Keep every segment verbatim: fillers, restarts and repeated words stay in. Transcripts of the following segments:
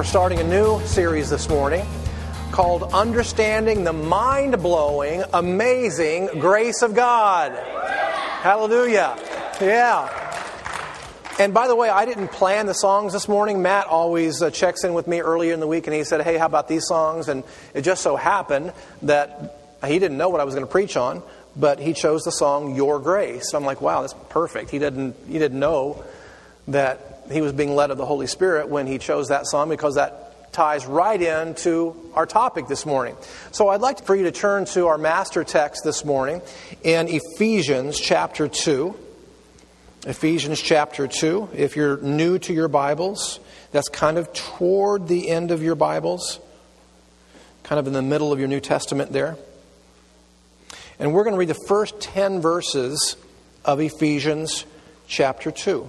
We're starting a new series this morning called Understanding the Mind-Blowing, Amazing Grace of God. Hallelujah. Yeah. And by the way, I didn't plan the songs this morning. Matt always uh, checks in with me earlier in the week and he said, hey, how about these songs? And it just so happened that he didn't know what I was going to preach on, but he chose the song Your Grace. So I'm like, wow, that's perfect. He didn't, he didn't know that he was being led of the Holy Spirit when he chose that song, because that ties right into our topic this morning. So I'd like for you to turn to our master text this morning in Ephesians chapter two. Ephesians chapter two. If you're new to your Bibles, that's kind of toward the end of your Bibles, kind of in the middle of your New Testament there. And we're going to read the first ten verses of Ephesians chapter two.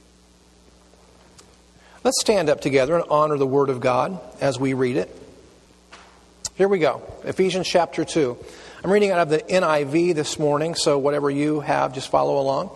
Let's stand up together and honor the Word of God as we read it. Here we go. Ephesians chapter two. I'm reading out of the N I V this morning, so whatever you have, just follow along.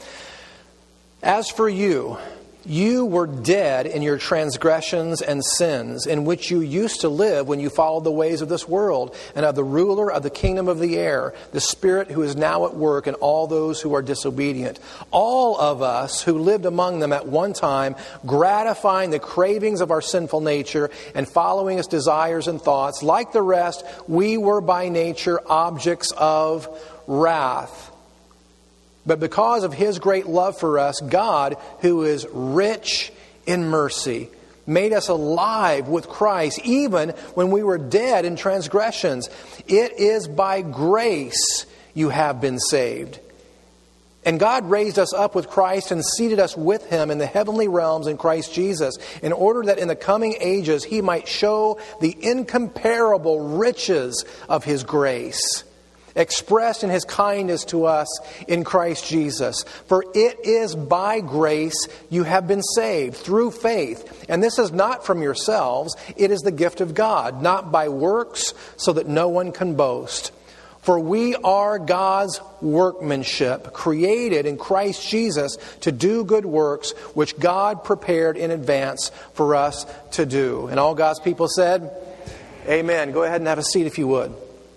As for you, you were dead in your transgressions and sins, in which you used to live when you followed the ways of this world and of the ruler of the kingdom of the air, the Spirit who is now at work in all those who are disobedient. All of us who lived among them at one time, gratifying the cravings of our sinful nature and following its desires and thoughts, like the rest, we were by nature objects of wrath. But because of His great love for us, God, who is rich in mercy, made us alive with Christ, even when we were dead in transgressions. It is by grace you have been saved. And God raised us up with Christ and seated us with Him in the heavenly realms in Christ Jesus, in order that in the coming ages He might show the incomparable riches of His grace, expressed in His kindness to us in Christ Jesus. For it is by grace you have been saved, through faith. And this is not from yourselves, it is the gift of God, not by works, so that no one can boast. For we are God's workmanship, created in Christ Jesus to do good works, which God prepared in advance for us to do. And all God's people said, Amen. Go ahead and have a seat if you would.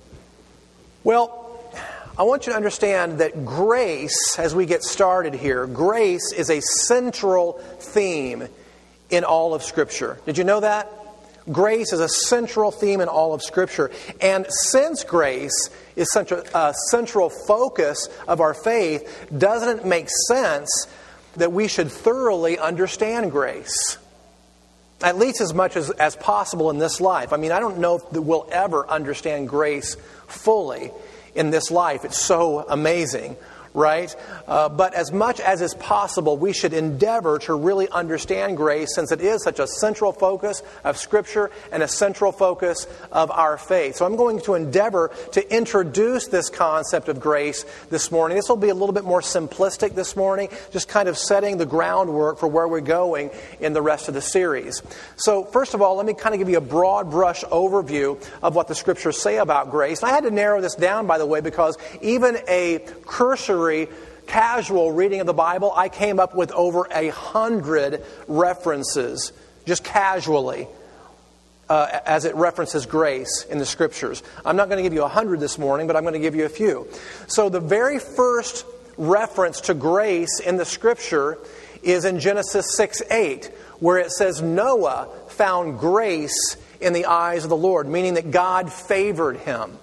Well, I want you to understand that grace, as we get started here, grace is a central theme in all of Scripture. Did you know that? Grace is a central theme in all of Scripture. And since grace is such a, a central focus of our faith, doesn't it make sense that we should thoroughly understand grace? At least as much as, as possible in this life. I mean, I don't know if we'll ever understand grace fully in this life. It's so amazing, right? Uh, but as much as is possible, we should endeavor to really understand grace, since it is such a central focus of Scripture and a central focus of our faith. So I'm going to endeavor to introduce this concept of grace this morning. This will be a little bit more simplistic this morning, just kind of setting the groundwork for where we're going in the rest of the series. So first of all, let me kind of give you a broad brush overview of what the Scriptures say about grace. And I had to narrow this down, by the way, because even a cursory casual reading of the Bible, I came up with over a hundred references, just casually, uh, as it references grace in the Scriptures. I'm not going to give you a hundred this morning, but I'm going to give you a few. So the very first reference to grace in the Scripture is in Genesis six eight, where it says Noah found grace in the eyes of the Lord, meaning that God favored him.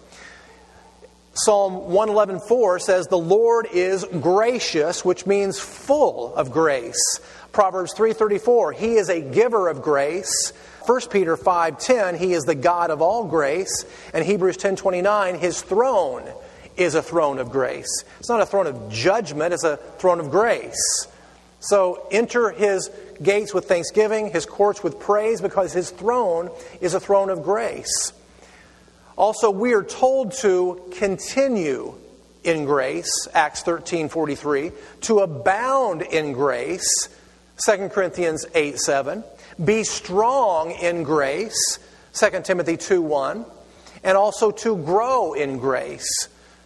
Psalm one eleven four says, the Lord is gracious, which means full of grace. Proverbs three thirty-four, He is a giver of grace. First Peter five ten, He is the God of all grace. And Hebrews ten twenty-nine, His throne is a throne of grace. It's not a throne of judgment, it's a throne of grace. So enter His gates with thanksgiving, His courts with praise, because His throne is a throne of grace. Also, we are told to continue in grace, Acts thirteen forty-three, to abound in grace, Second Corinthians eight seven, be strong in grace, Second Timothy two one, and also to grow in grace,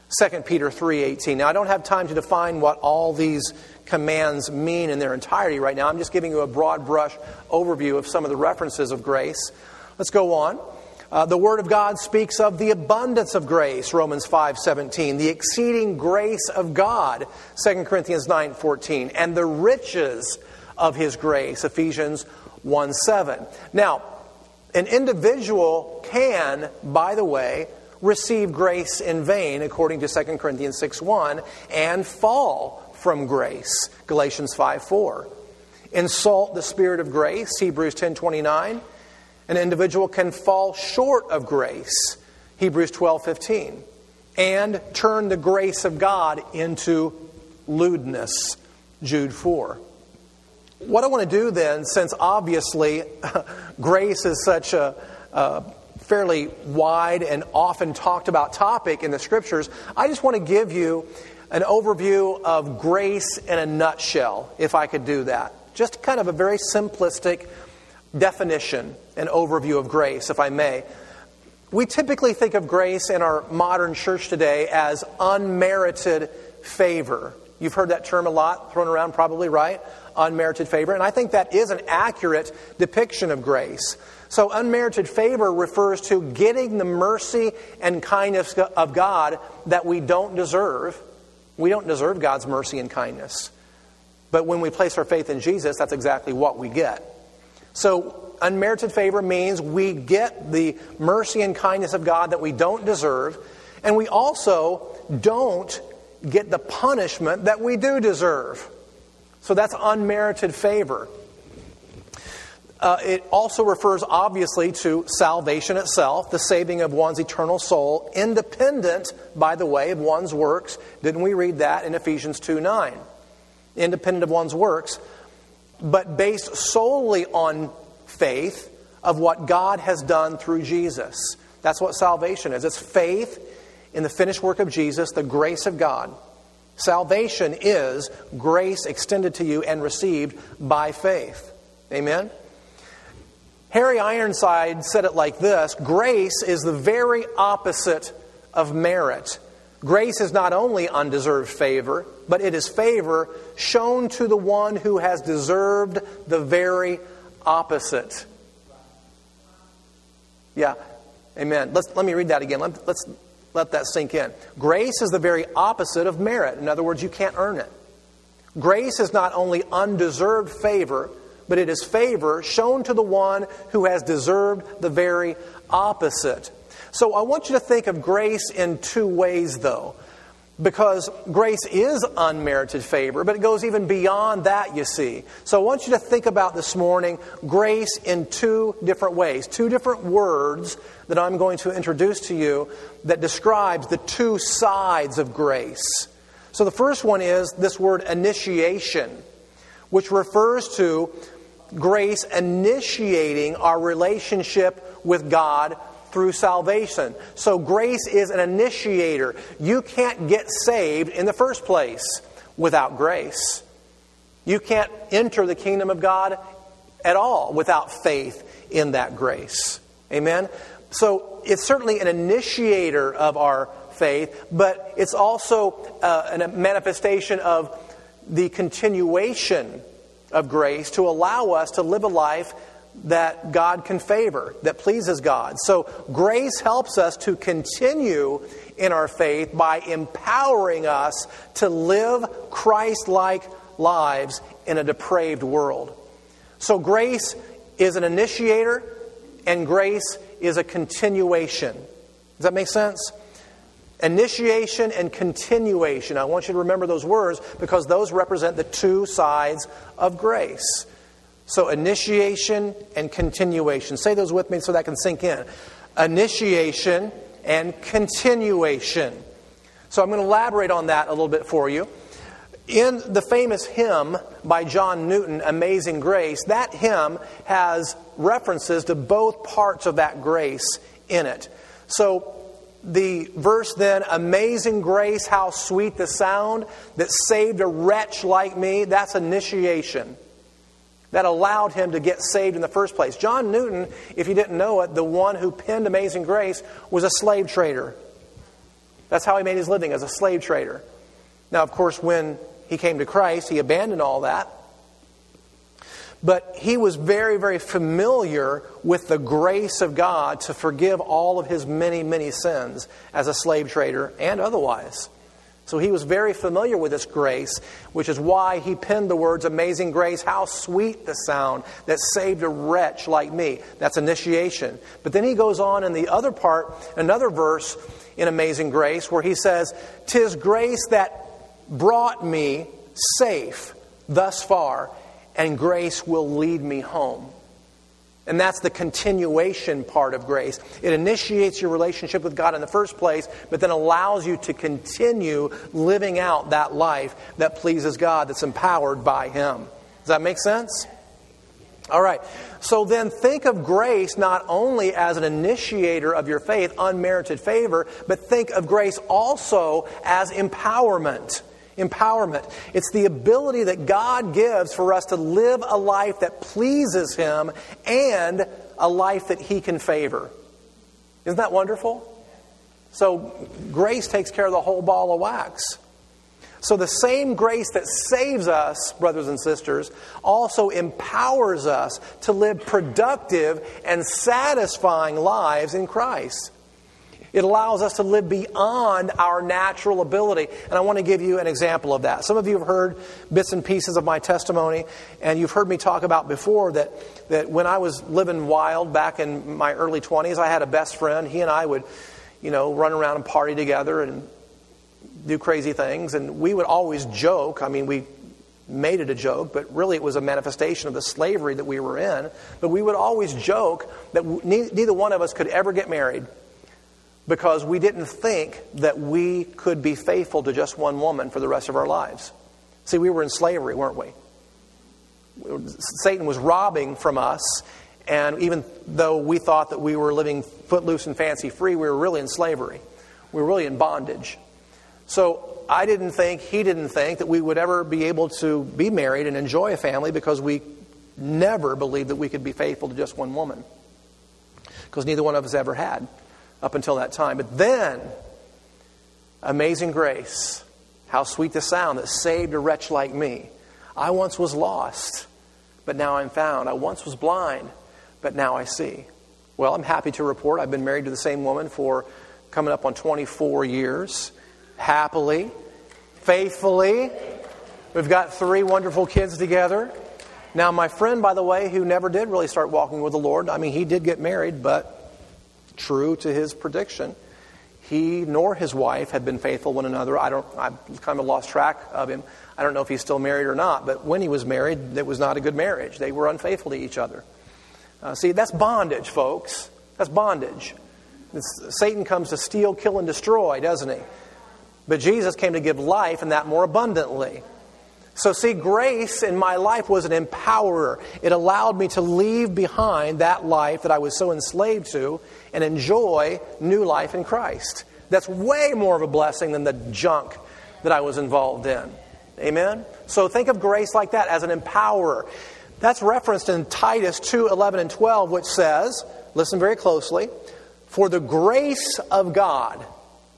Second Peter three eighteen. Now, I don't have time to define what all these commands mean in their entirety right now. I'm just giving you a broad brush overview of some of the references of grace. Let's go on. Uh, the Word of God speaks of the abundance of grace, Romans five seventeen, the exceeding grace of God, Second Corinthians nine fourteen, and the riches of His grace, Ephesians one seven. Now, an individual can, by the way, receive grace in vain, according to Second Corinthians six one, and fall from grace, Galatians five four. Insult the Spirit of grace, Hebrews ten twenty-nine. An individual can fall short of grace, Hebrews twelve fifteen, and turn the grace of God into lewdness, Jude four. What I want to do then, since obviously grace is such a, a fairly wide and often talked about topic in the Scriptures, I just want to give you an overview of grace in a nutshell, if I could do that. Just kind of a very simplistic definition and overview of grace, if I may. We typically think of grace in our modern church today as unmerited favor. You've heard that term a lot thrown around, probably, right? Unmerited favor. And I think that is an accurate depiction of grace. So unmerited favor refers to getting the mercy and kindness of God that we don't deserve. We don't deserve God's mercy and kindness. But when we place our faith in Jesus, that's exactly what we get. So unmerited favor means we get the mercy and kindness of God that we don't deserve, and we also don't get the punishment that we do deserve. So that's unmerited favor. Uh, it also refers, obviously, to salvation itself, the saving of one's eternal soul, independent, by the way, of one's works. Didn't we read that in Ephesians two nine? Independent of one's works, but based solely on faith of what God has done through Jesus. That's what salvation is. It's faith in the finished work of Jesus, the grace of God. Salvation is grace extended to you and received by faith. Amen? Harry Ironside said it like this: grace is the very opposite of merit. Grace is not only undeserved favor, but it is favor shown to the one who has deserved the very opposite. Yeah. Amen. Let's, let me read that again. Let, let's let that sink in. Grace is the very opposite of merit. In other words, you can't earn it. Grace is not only undeserved favor, but it is favor shown to the one who has deserved the very opposite. So I want you to think of grace in two ways, though. Because grace is unmerited favor, but it goes even beyond that, you see. So I want you to think about this morning grace in two different ways. Two different words that I'm going to introduce to you that describes the two sides of grace. So the first one is this word initiation, which refers to grace initiating our relationship with God through salvation. So grace is an initiator. You can't get saved in the first place without grace. You can't enter the kingdom of God at all without faith in that grace. Amen? So it's certainly an initiator of our faith, but it's also uh, a manifestation of the continuation of grace to allow us to live a life that God can favor, that pleases God. So grace helps us to continue in our faith by empowering us to live Christ-like lives in a depraved world. So grace is an initiator and grace is a continuation. Does that make sense? Initiation and continuation. I want you to remember those words because those represent the two sides of grace. So initiation and continuation. Say those with me so that can sink in. Initiation and continuation. So I'm going to elaborate on that a little bit for you. In the famous hymn by John Newton, Amazing Grace, that hymn has references to both parts of that grace in it. So the verse then, amazing grace, how sweet the sound that saved a wretch like me, that's initiation. That allowed him to get saved in the first place. John Newton, if you didn't know it, the one who penned Amazing Grace, was a slave trader. That's how he made his living, as a slave trader. Now, of course, when he came to Christ, he abandoned all that. But he was very, very familiar with the grace of God to forgive all of his many, many sins as a slave trader and otherwise. So he was very familiar with this grace, which is why he penned the words, "Amazing grace, how sweet the sound that saved a wretch like me." That's initiation. But then he goes on in the other part, another verse in Amazing Grace, where he says, "'Tis grace that brought me safe thus far, and grace will lead me home." And that's the continuation part of grace. It initiates your relationship with God in the first place, but then allows you to continue living out that life that pleases God, that's empowered by Him. Does that make sense? All right. So then think of grace not only as an initiator of your faith, unmerited favor, but think of grace also as empowerment. Empowerment. It's the ability that God gives for us to live a life that pleases Him and a life that He can favor. Isn't that wonderful? So grace takes care of the whole ball of wax. So the same grace that saves us, brothers and sisters, also empowers us to live productive and satisfying lives in Christ. It allows us to live beyond our natural ability. And I want to give you an example of that. Some of you have heard bits and pieces of my testimony, and you've heard me talk about before that, that when I was living wild back in my early twenties, I had a best friend. He and I would, you know, run around and party together and do crazy things. And we would always joke. I mean, we made it a joke, but really it was a manifestation of the slavery that we were in. But we would always joke that neither one of us could ever get married, because we didn't think that we could be faithful to just one woman for the rest of our lives. See, we were in slavery, weren't we? Satan was robbing from us, and even though we thought that we were living footloose and fancy-free, we were really in slavery. We were really in bondage. So I didn't think, he didn't think, that we would ever be able to be married and enjoy a family, because we never believed that we could be faithful to just one woman, because neither one of us ever had up until that time. But then, amazing grace, how sweet the sound that saved a wretch like me. I once was lost, but now I'm found. I once was blind, but now I see. Well, I'm happy to report I've been married to the same woman for coming up on twenty-four years. Happily, faithfully. We've got three wonderful kids together. Now, my friend, by the way, who never did really start walking with the Lord, I mean, he did get married, but true to his prediction, he nor his wife had been faithful one another. I don't, I kind of lost track of him. I don't know if he's still married or not, but when he was married, it was not a good marriage. They were unfaithful to each other. Uh, see, that's bondage, folks. That's bondage. It's, Satan comes to steal, kill, and destroy, doesn't he? But Jesus came to give life, and that more abundantly. So see, grace in my life was an empowerer. It allowed me to leave behind that life that I was so enslaved to and enjoy new life in Christ. That's way more of a blessing than the junk that I was involved in. Amen? So think of grace like that, as an empowerer. That's referenced in Titus two, eleven and twelve, which says, listen very closely, "For the grace of God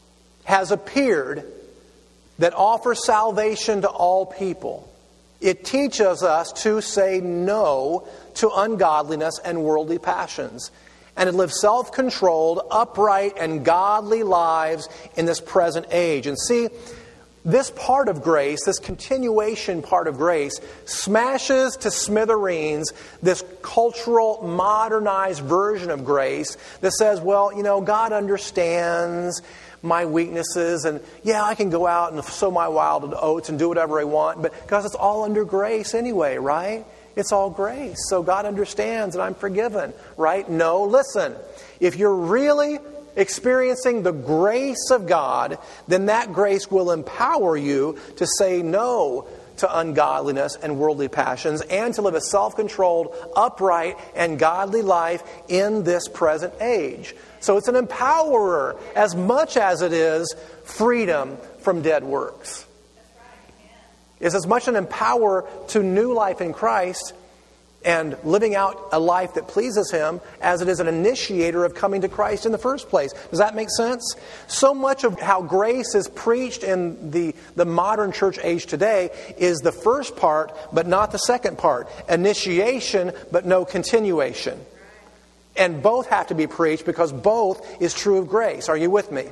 has appeared that offers salvation to all people. It teaches us to say no to ungodliness and worldly passions, and to live self-controlled, upright, and godly lives in this present age." And see, this part of grace, this continuation part of grace, smashes to smithereens this cultural, modernized version of grace that says, well, you know, God understands my weaknesses, and yeah, I can go out and sow my wild oats and do whatever I want, but because it's all under grace anyway, right? It's all grace. So God understands and I'm forgiven, right? No, listen. If you're really experiencing the grace of God, then that grace will empower you to say no to ungodliness and worldly passions, and to live a self-controlled, upright, and godly life in this present age. So it's an empowerer as much as it is freedom from dead works. It's as much an empower to new life in Christ and living out a life that pleases Him as it is an initiator of coming to Christ in the first place. Does that make sense? So much of how grace is preached in the, the modern church age today is the first part, but not the second part. Initiation, but no continuation. And both have to be preached because both is true of grace. Are you with me?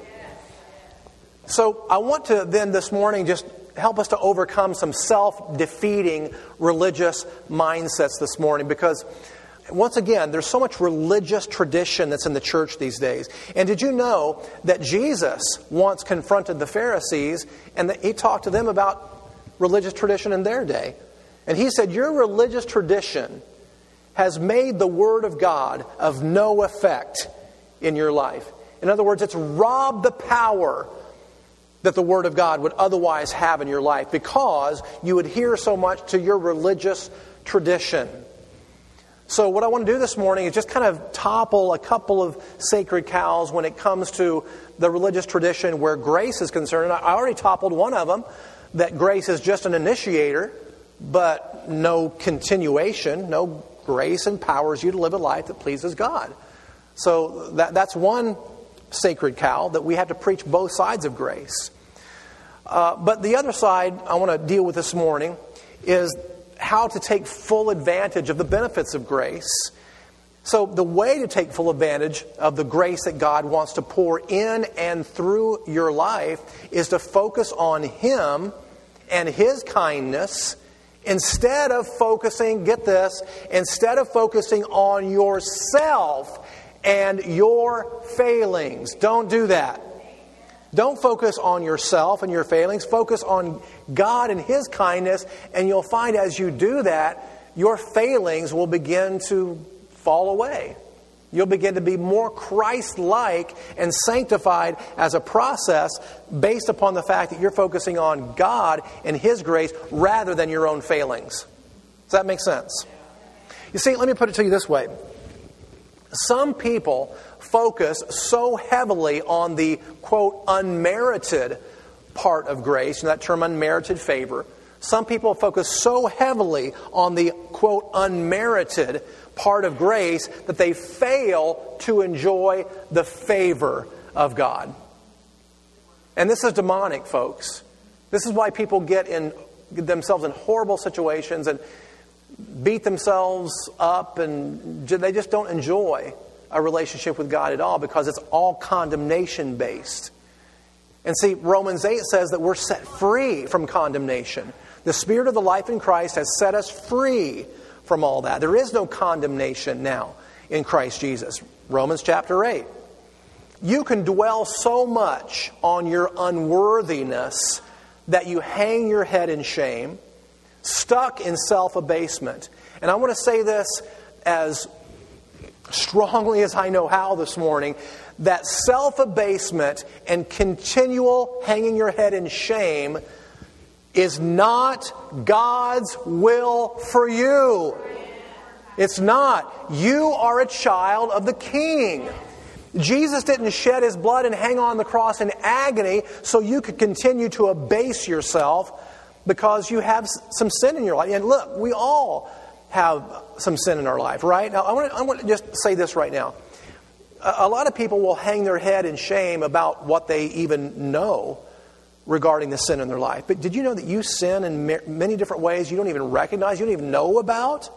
So I want to then this morning just help us to overcome some self-defeating religious mindsets this morning, because once again, there's so much religious tradition that's in the church these days. And did you know that Jesus once confronted the Pharisees and that He talked to them about religious tradition in their day? And He said, your religious tradition has made the Word of God of no effect in your life. In other words, it's robbed the power that the Word of God would otherwise have in your life because you adhere so much to your religious tradition. So what I want to do this morning is just kind of topple a couple of sacred cows when it comes to the religious tradition where grace is concerned. I already toppled one of them, that grace is just an initiator, but no continuation. No grace empowers you to live a life that pleases God. So that, that's one sacred cow, that we have to preach both sides of grace. Uh, but the other side I want to deal with this morning is how to take full advantage of the benefits of grace. So the way to take full advantage of the grace that God wants to pour in and through your life is to focus on Him and His kindness instead of focusing, get this, instead of focusing on yourself and your failings. Don't do that. Don't focus on yourself and your failings. Focus on God and His kindness, and you'll find as you do that, your failings will begin to fall away. You'll begin to be more Christ-like and sanctified as a process based upon the fact that you're focusing on God and His grace rather than your own failings. Does that make sense? You see, let me put it to you this way. Some people focus so heavily on the, quote, unmerited part of grace, and that term unmerited favor. Some people focus so heavily on the, quote, unmerited part of grace that they fail to enjoy the favor of God. And this is demonic, folks. This is why people get in themselves in horrible situations and beat themselves up, and they just don't enjoy a relationship with God at all because it's all condemnation based. And see, Romans eight says that we're set free from condemnation. The Spirit of the life in Christ has set us free from all that. There is no condemnation now in Christ Jesus. Romans chapter eight. You can dwell so much on your unworthiness that you hang your head in shame, stuck in self-abasement. And I want to say this as strongly as I know how this morning, that self-abasement and continual hanging your head in shame is not God's will for you. It's not. You are a child of the King. Jesus didn't shed His blood and hang on the cross in agony so you could continue to abase yourself because you have some sin in your life. And look, we all have some sin in our life, right? Now, I want to, I want to just say this right now. A, a lot of people will hang their head in shame about what they even know regarding the sin in their life. But did you know that you sin in ma- many different ways you don't even recognize, you don't even know about?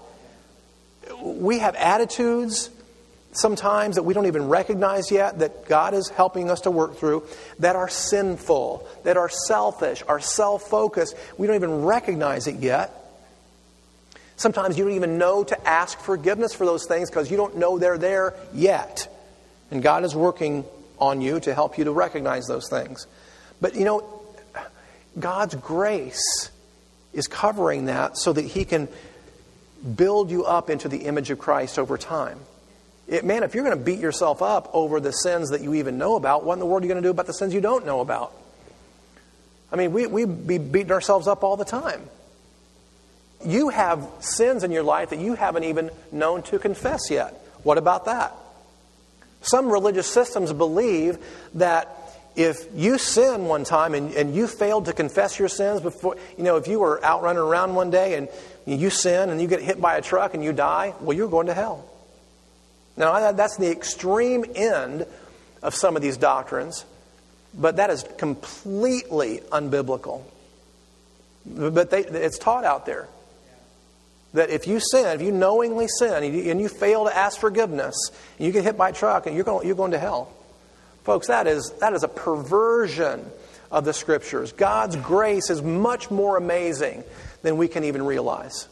We have attitudes sometimes that we don't even recognize yet that God is helping us to work through that are sinful, that are selfish, are self-focused. We don't even recognize it yet. Sometimes you don't even know to ask forgiveness for those things because you don't know they're there yet. And God is working on you to help you to recognize those things. But you know, God's grace is covering that so that He can build you up into the image of Christ over time. It, man, if you're going to beat yourself up over the sins that you even know about, what in the world are you going to do about the sins you don't know about? I mean, we, we be beating ourselves up all the time. You have sins in your life that you haven't even known to confess yet. What about that? Some religious systems believe that if you sin one time and, and you failed to confess your sins before, you know, if you were out running around one day and You sin and you get hit by a truck and you die, well, you're going to hell. Now, that's the extreme end of some of these doctrines, but that is completely unbiblical. But they, it's taught out there that if you sin, if you knowingly sin and you, and you fail to ask forgiveness, and you get hit by a truck and you're going, you're going to hell. Folks, that is, that is a perversion of the Scriptures. God's grace is much more amazing than we can even realize.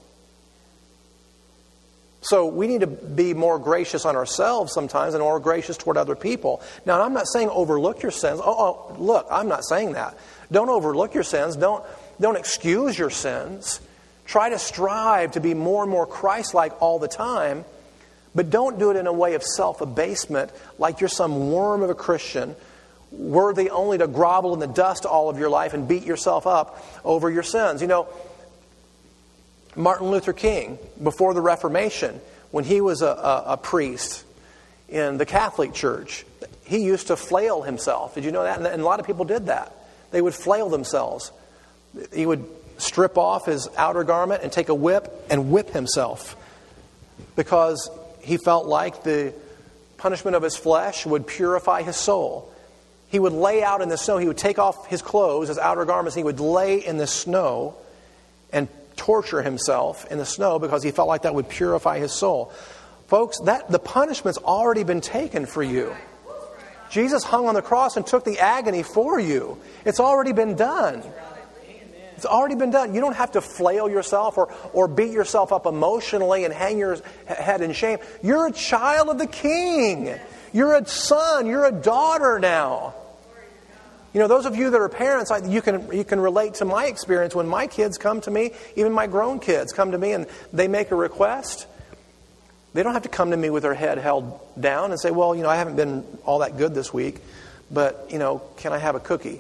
So we need to be more gracious on ourselves sometimes and more gracious toward other people. Now, I'm not saying overlook your sins. Oh, oh look, I'm not saying that. Don't overlook your sins. Don't, don't excuse your sins. Try to strive to be more and more Christ-like all the time. But don't do it in a way of self-abasement like you're some worm of a Christian, worthy only to grovel in the dust all of your life and beat yourself up over your sins. You know, Martin Luther King, before the Reformation, when he was a, a, a priest in the Catholic Church, he used to flail himself. Did you know that? And a lot of people did that. They would flail themselves. He would strip off his outer garment and take a whip and whip himself because he felt like the punishment of his flesh would purify his soul. He would lay out in the snow. He would take off his clothes, his outer garments, and he would lay in the snow and torture himself in the snow because he felt like that would purify his soul. Folks, that the punishment's already been taken for you. Jesus hung on the cross and took the agony for you. It's already been done. It's already been done. You don't have to flail yourself or, or beat yourself up emotionally and hang your head in shame. You're a child of the King. You're a son. You're a daughter now. You know, those of you that are parents, you can you can relate to my experience when my kids come to me, even my grown kids come to me and they make a request. They don't have to come to me with their head held down and say, well, you know, I haven't been all that good this week, but, you know, can I have a cookie?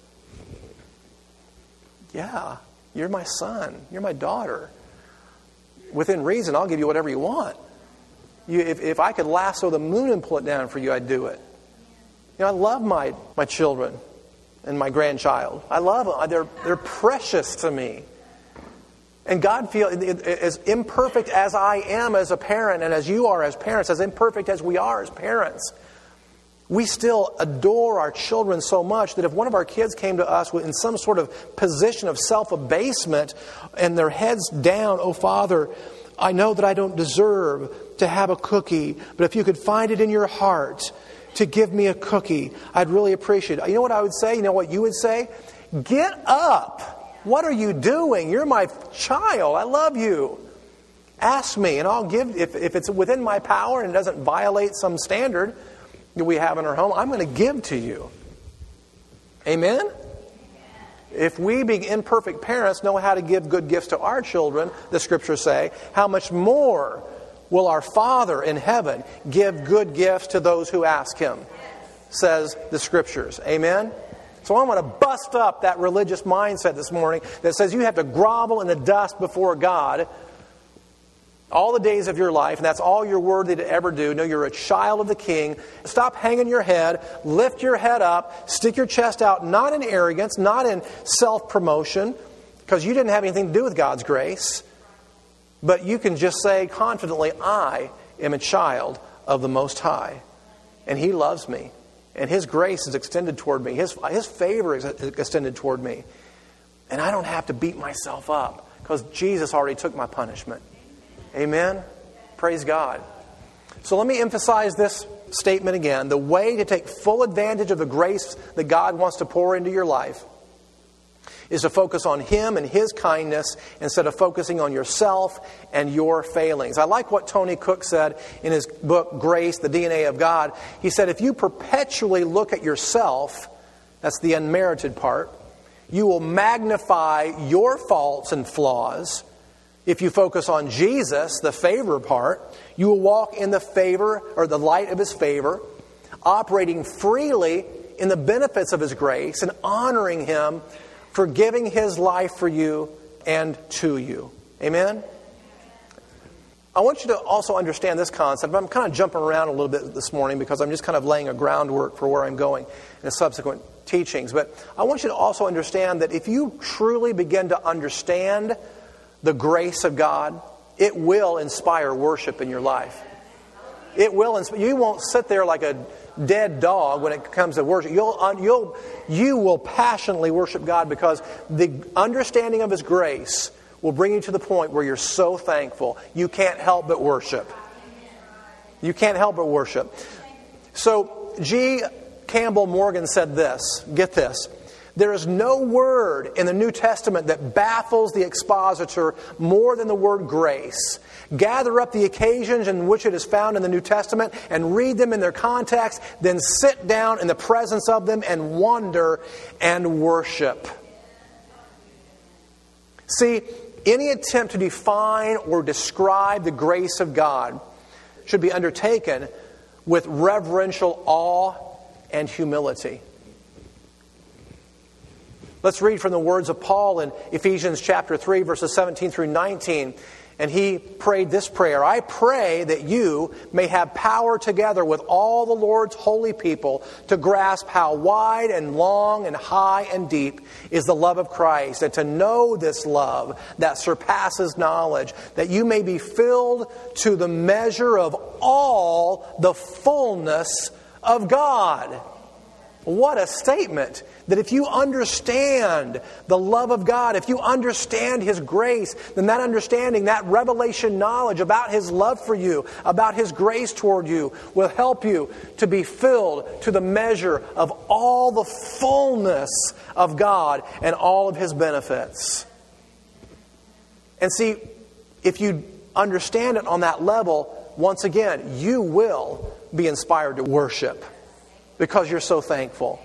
Yeah, you're my son. You're my daughter. Within reason, I'll give you whatever you want. You, if, if I could lasso the moon and pull it down for you, I'd do it. You know, I love my, my children and my grandchild. I love them. They're, they're precious to me. And God feels, as imperfect as I am as a parent and as you are as parents, as imperfect as we are as parents, we still adore our children so much that if one of our kids came to us in some sort of position of self-abasement and their heads down, oh, Father, I know that I don't deserve to have a cookie, but if you could find it in your heart to give me a cookie, I'd really appreciate it. You know what I would say? You know what you would say? Get up. What are you doing? You're my child. I love you. Ask me and I'll give, if, if it's within my power and it doesn't violate some standard that we have in our home, I'm going to give to you. Amen? If we, being imperfect parents, know how to give good gifts to our children, the Scriptures say, how much more will our Father in heaven give good gifts to those who ask Him, says the Scriptures. Amen? So I want to bust up that religious mindset this morning that says you have to grovel in the dust before God all the days of your life, and that's all you're worthy to ever do. No, you're a child of the King. Stop hanging your head. Lift your head up. Stick your chest out, not in arrogance, not in self-promotion, because you didn't have anything to do with God's grace. But you can just say confidently, I am a child of the Most High, and He loves me, and His grace is extended toward me. His, His favor is extended toward me. And I don't have to beat myself up, because Jesus already took my punishment. Amen? Praise God. So let me emphasize this statement again. The way to take full advantage of the grace that God wants to pour into your life is to focus on Him and His kindness instead of focusing on yourself and your failings. I like what Tony Cook said in his book, Grace, the D N A of God. He said, if you perpetually look at yourself, that's the unmerited part, you will magnify your faults and flaws. If you focus on Jesus, the favor part, you will walk in the favor or the light of His favor, operating freely in the benefits of His grace and honoring Him for giving His life for you and to you. Amen? I want you to also understand this concept. I'm kind of jumping around a little bit this morning because I'm just kind of laying a groundwork for where I'm going in the subsequent teachings. But I want you to also understand that if you truly begin to understand the grace of God, it will inspire worship in your life. It will inspire. You won't sit there like a dead dog when it comes to worship. You'll, you'll, you will passionately worship God because the understanding of His grace will bring you to the point where you're so thankful you can't help but worship. You can't help but worship. So G. Campbell Morgan said this. Get this. There is no word in the New Testament that baffles the expositor more than the word grace. Gather up the occasions in which it is found in the New Testament and read them in their context, then sit down in the presence of them and wonder and worship. See, any attempt to define or describe the grace of God should be undertaken with reverential awe and humility. Let's read from the words of Paul in Ephesians chapter three, verses seventeen through nineteen. And he prayed this prayer. I pray that you may have power together with all the Lord's holy people to grasp how wide and long and high and deep is the love of Christ, and to know this love that surpasses knowledge, that you may be filled to the measure of all the fullness of God. What a statement. That if you understand the love of God, if you understand His grace, then that understanding, that revelation knowledge about His love for you, about His grace toward you, will help you to be filled to the measure of all the fullness of God and all of His benefits. And see, if you understand it on that level, once again, you will be inspired to worship because you're so thankful.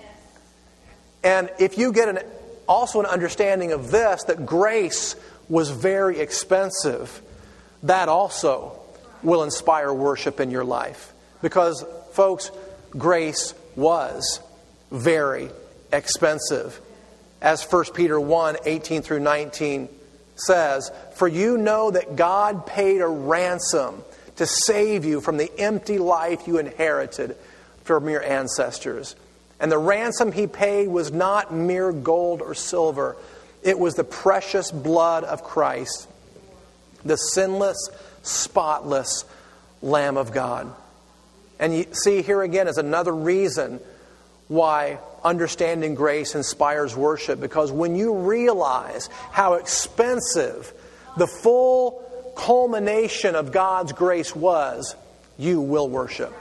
And if you get an, also an understanding of this, that grace was very expensive, that also will inspire worship in your life. Because, folks, grace was very expensive. As First Peter one, eighteen through nineteen says, for you know that God paid a ransom to save you from the empty life you inherited from your ancestors. And the ransom He paid was not mere gold or silver. It was the precious blood of Christ, the sinless, spotless Lamb of God. And you see, here again is another reason why understanding grace inspires worship. Because when you realize how expensive the full culmination of God's grace was, you will worship.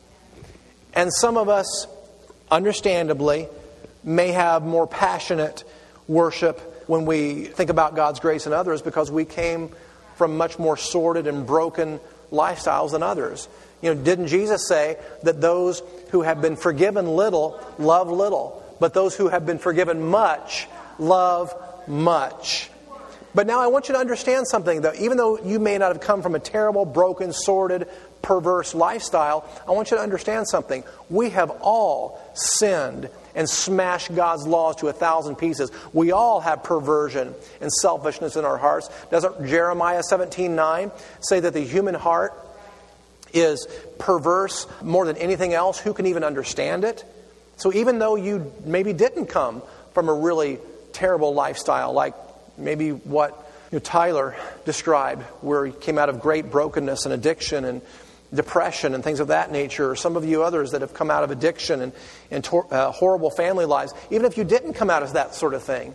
And some of us, understandably, may have more passionate worship when we think about God's grace than others because we came from much more sordid and broken lifestyles than others. You know, didn't Jesus say that those who have been forgiven little love little, but those who have been forgiven much love much? But now I want you to understand something, though. Even though you may not have come from a terrible, broken, sordid, perverse lifestyle, I want you to understand something. We have all sinned and smashed God's laws to a thousand pieces. We all have perversion and selfishness in our hearts. Doesn't Jeremiah seventeen nine say that the human heart is perverse more than anything else? Who can even understand it? So even though you maybe didn't come from a really terrible lifestyle, like maybe what you know, Tyler described, where he came out of great brokenness and addiction and depression and things of that nature, or some of you others that have come out of addiction and, and tor- uh, horrible family lives, even if you didn't come out of that sort of thing,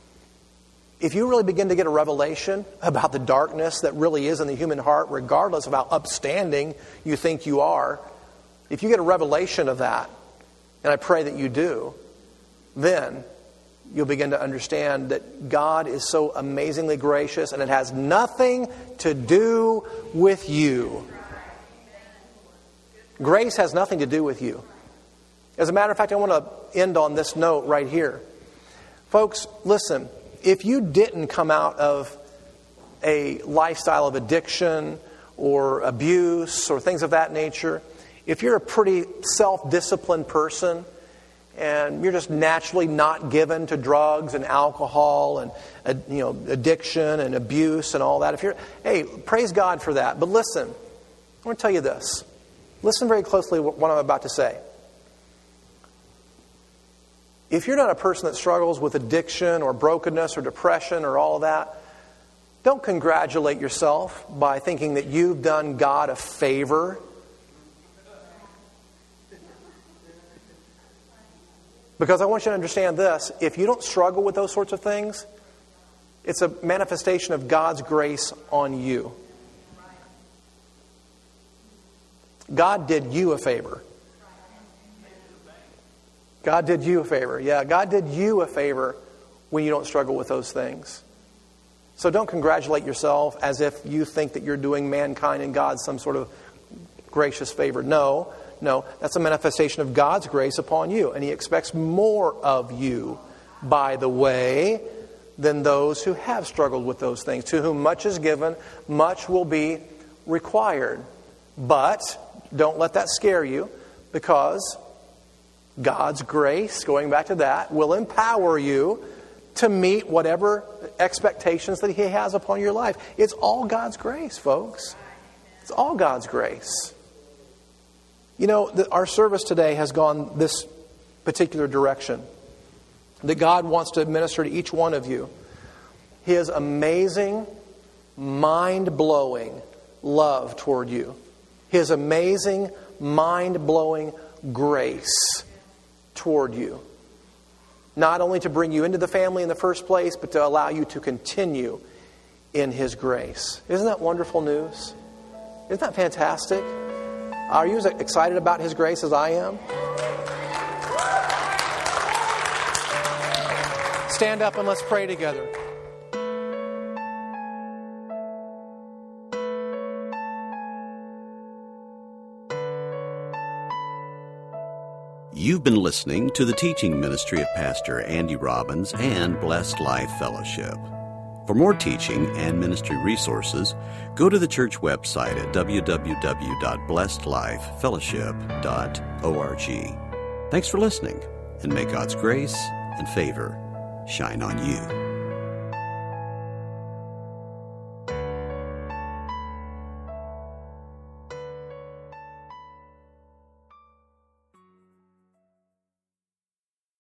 if you really begin to get a revelation about the darkness that really is in the human heart, regardless of how upstanding you think you are, if you get a revelation of that, and I pray that you do, then you'll begin to understand that God is so amazingly gracious, and it has nothing to do with you. Grace has nothing to do with you. As a matter of fact, I want to end on this note right here. Folks, listen, if you didn't come out of a lifestyle of addiction or abuse or things of that nature, if you're a pretty self-disciplined person, and you're just naturally not given to drugs and alcohol and uh, you know addiction and abuse and all that. If you're, hey, praise God for that. But listen, I want to tell you this. Listen very closely to what I'm about to say. If you're not a person that struggles with addiction or brokenness or depression or all of that, Don't congratulate yourself by thinking that you've done God a favor. Because I want you to understand this. If you don't struggle with those sorts of things, it's a manifestation of God's grace on you. God did you a favor. God did you a favor. Yeah, God did you a favor when you don't struggle with those things. So don't congratulate yourself as if you think that you're doing mankind and God some sort of gracious favor. No. No, that's a manifestation of God's grace upon you. And He expects more of you, by the way, than those who have struggled with those things. To whom much is given, much will be required. But don't let that scare you, because God's grace, going back to that, will empower you to meet whatever expectations that He has upon your life. It's all God's grace, folks. It's all God's grace. You know, the, our service today has gone this particular direction. That God wants to administer to each one of you His amazing, mind-blowing love toward you. His amazing, mind-blowing grace toward you. Not only to bring you into the family in the first place, but to allow you to continue in His grace. Isn't that wonderful news? Isn't that fantastic? Are you as excited about His grace as I am? Stand up and let's pray together. You've been listening to the teaching ministry of Pastor Andy Robbins and Blessed Life Fellowship. For more teaching and ministry resources, go to the church website at w w w dot blessed life fellowship dot org. Thanks for listening, and may God's grace and favor shine on you.